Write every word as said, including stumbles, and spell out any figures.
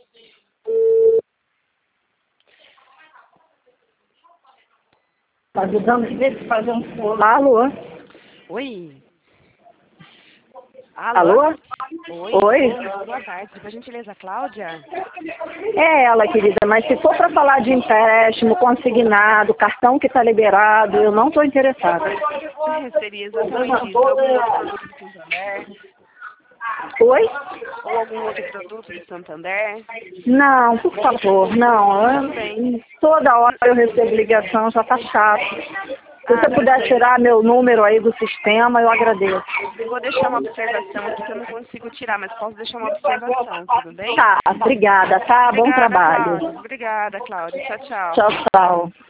Tá ajudando a fazer um furo. Alô? Oi. Alô? Alô? Oi. Oi? Boa tarde. Por gentileza, Cláudia? É ela, querida, mas se for para falar de empréstimo, consignado, cartão que está liberado, eu não estou interessada. Seria exatamente isso. Algum outro produto do Santander? Oi? Ou algum outro produto do Santander? Não, por favor, não. Tudo bem. Eu, toda hora eu recebo ligação, já está chato. Se Ah, você puder perfeito. tirar meu número aí do sistema, eu agradeço. Vou deixar uma observação aqui que eu não consigo tirar, mas posso deixar uma observação, tudo bem? Tá, obrigada, tá? Bom Obrigada, trabalho. Cláudia. Obrigada, Cláudia. Tchau, tchau. Tchau, tchau.